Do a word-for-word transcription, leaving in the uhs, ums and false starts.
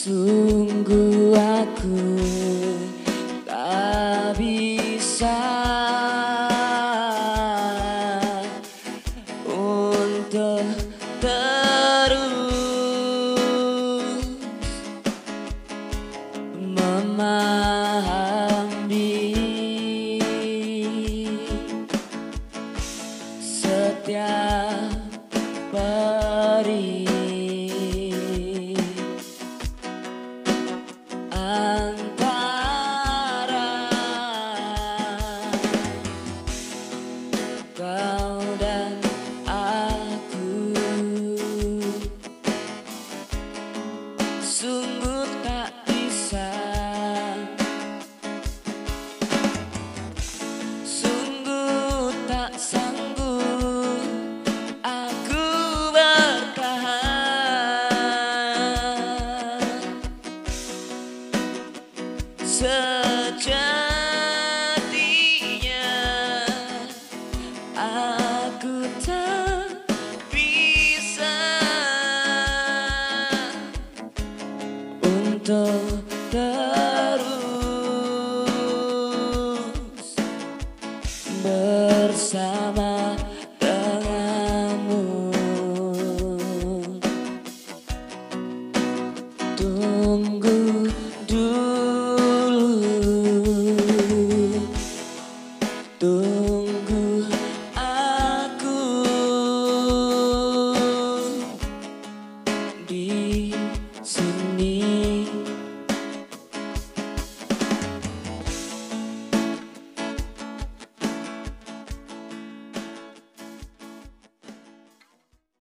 Sungguh aku tak bisa untuk terus memahami setiap peri antara kau dan aku. Sungguh tak bisa, sungguh tak sanggup aku bertahan. Sejatinya aku tak bisa untuk terus bersama.